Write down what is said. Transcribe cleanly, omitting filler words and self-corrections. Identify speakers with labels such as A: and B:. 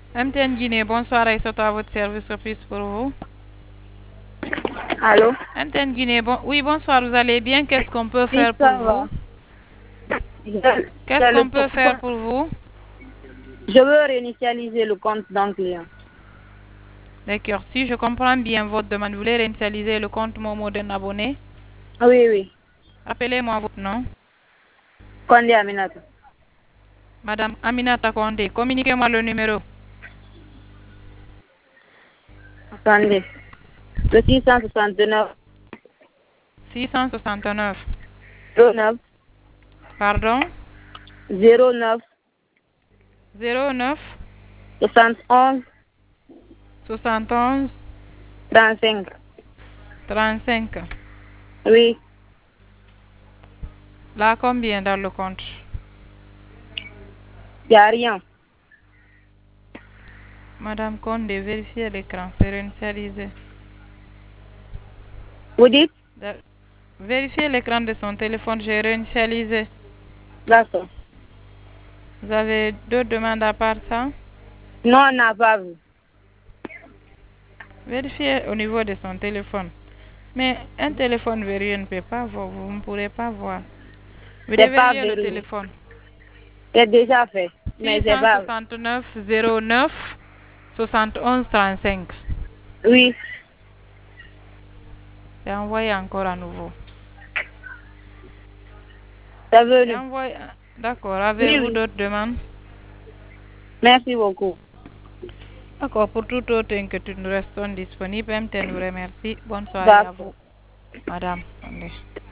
A: MTN Guinée, bonsoir, et surtout à votre service, office pour vous.
B: Allô?
A: MTN Guinée, oui, bonsoir, vous allez bien? Qu'est-ce qu'on peut
B: Oui,
A: faire pour
B: ça
A: vous?
B: va. Je,
A: Qu'est-ce
B: j'ai le
A: qu'on peut faire pour vous?
B: je veux réinitialiser le compte d'un client.
A: D'accord, si je comprends bien votre demande, vous voulez réinitialiser le compte Momo d'un abonné?
B: Oui, oui.
A: Appelez-moi votre nom.
B: Condé Aminata.
A: Madame Aminata Condé, communiquez-moi le numéro.
B: Attendez. Le 669
A: 669.
B: 09
A: Pardon?
B: 09
A: 09
B: 71
A: 71
B: 35.
A: 35.
B: Oui.
A: Là, combien dans le compte?
B: Il n'y a rien.
A: Madame Condé, vérifiez l'écran, c'est réinitialisé.
B: Vous dites?
A: Vérifiez l'écran de son téléphone, j'ai réinitialisé.
B: D'accord.
A: Vous avez d'autres demandes à part ça?
B: Non, on n'a pas vu.
A: Vérifiez au niveau de son téléphone. Mais un téléphone verrouillé ne peut pas voir, vous ne pourrez pas voir. Vous
B: C'est
A: devez
B: pas
A: verrouiller le
B: verrouillé.
A: téléphone.
B: C'est déjà fait. Mais c'est pas.
A: 669 09 71 35.
B: Oui.
A: C'est envoyé encore à nouveau.
B: C'est
A: C'est
B: venu.
A: envoyé. D'accord.
B: Oui,
A: Avez-vous
B: oui.
A: d'autres demandes?
B: Merci beaucoup.
A: D'accord. Pour toute autre inquiétude, nous restons disponibles. MTN vous remercie. Bonne soirée à
B: D'accord.
A: vous, madame. Attendez.